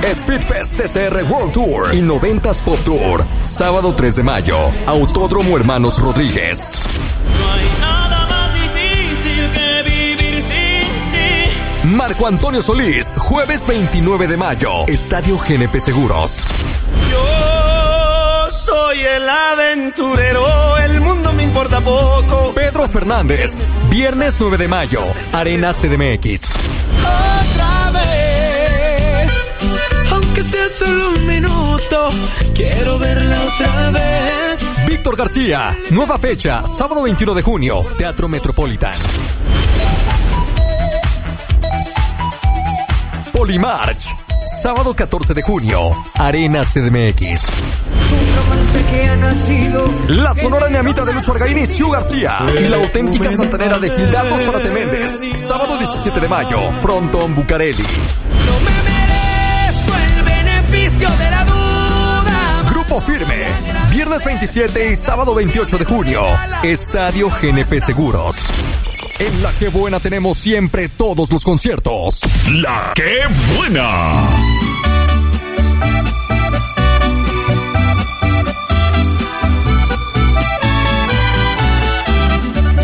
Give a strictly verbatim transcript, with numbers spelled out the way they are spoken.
Speedfest T C R World Tour y noventas Pop Tour. Sábado tres de mayo, Autódromo Hermanos Rodríguez. No hay nada más difícil que vivir sin ti. Marco Antonio Solís, jueves veintinueve de mayo, Estadio G N P Seguros. Yo soy el aventurero, el mundo me importa poco. Pedro Fernández, viernes nueve de mayo, Arena C D M X. Otra vez, aunque sea solo un minuto, quiero verla otra vez. Víctor García, nueva fecha, sábado veintiuno de junio, Teatro Metropolitan. Polymarch, sábado catorce de junio, Arena C D M X. La Sonora Neamita de Lucho Argaín y Sugar Tía y la auténtica santanera de Gildardo Zárate Méndez, sábado diecisiete de mayo, Frontón Bucareli. No me merezco el beneficio de la duda. Grupo Firme, viernes veintisiete y sábado veintiocho de junio, Estadio G N P Seguros. En La Qué Buena tenemos siempre todos los conciertos. La Qué Buena.